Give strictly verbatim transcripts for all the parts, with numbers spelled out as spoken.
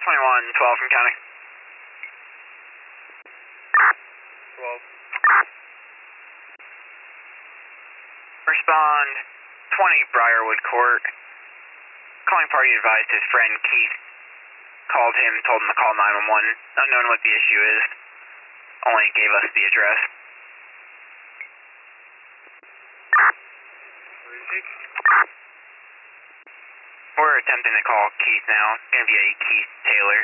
twenty-one twelve from county. twelve. Respond twenty Briarwood Court. Calling party advised his friend Keith called him, told him to call nine one one. Unknown what the issue is. Only gave us the address. Where is he? We're attempting to call Keith now. It's going to be a Keith Taylor.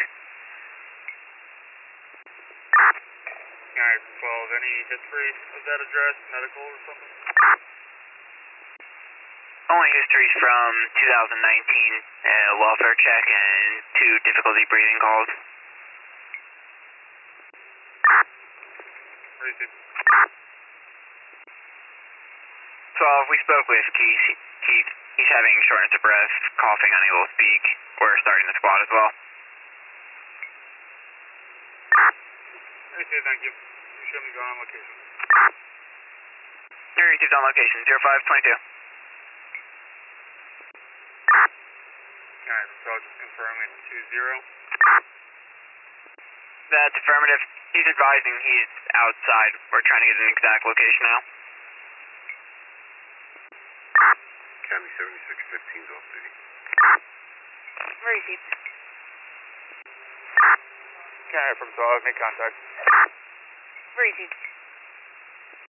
Alright, twelve. Any history of that address, medical or something? Only history's from two thousand nineteen, uh, welfare check and two difficulty breathing calls. Where is he? twelve, we spoke with Keith. Keith, he's having shortness of breath, coughing, unable to speak. We're starting the squad as well. Where is he? Thank you. You show me going on location. You received on location, zero five twenty-two. Alright, so I'll just confirm it's two zero. That's affirmative. He's advising he's outside. We're trying to get an exact location now. County seventy-six fifteen off duty. Received. County from twelve, make contact. Received.